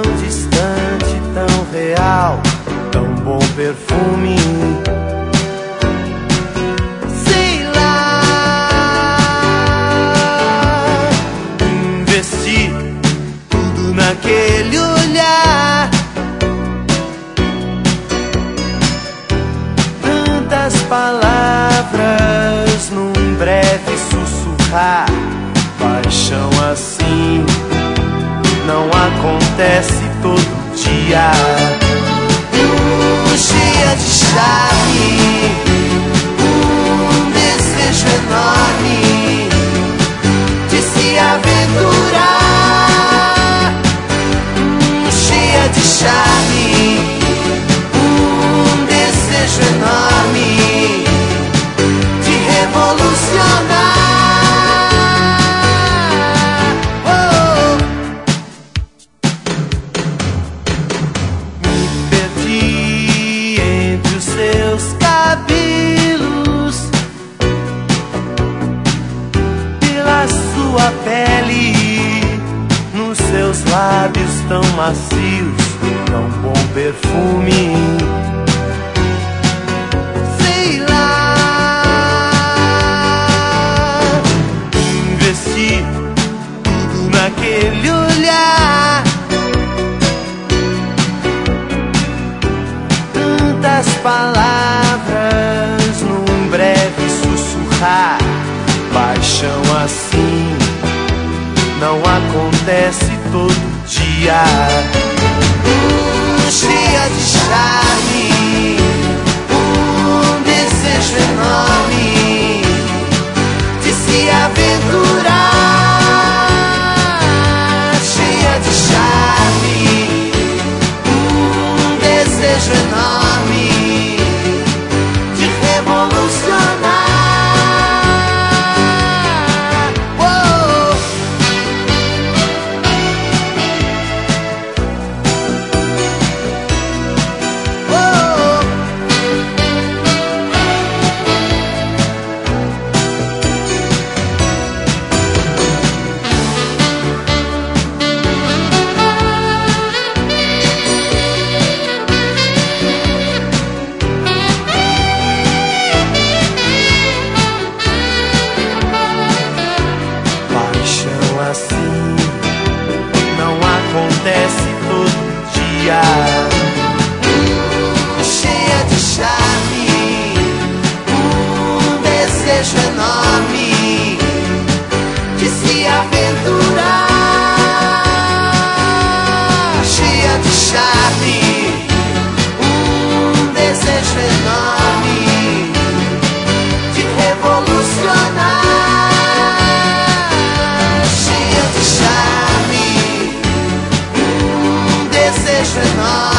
tão distante, tão real, tão bom perfume. Sei lá, investi tudo naquele olhar. Tantas palavras num breve sussurrar. Paixão assim não acontece todo dia. Cheia de charme, desejo enorme de se aventurar. Cheia de charme, desejo enorme de revolucionar. Seus cabelos, pela sua pele, nos seus lábios tão macios, tão bom perfume. Sei lá, investi tudo naquele olhar. Tantas palavras num breve sussurrar. Paixão assim não acontece todo dia. Cheia de charme, desejo enorme de se aventurar. Cheia de charme, desejo enorme de revolucionar. Assim não acontece todo dia. Cheia de charme, desejo enorme de se aventurar. Cheia de charme, desejo enorme de revolucionar. Desejo enorme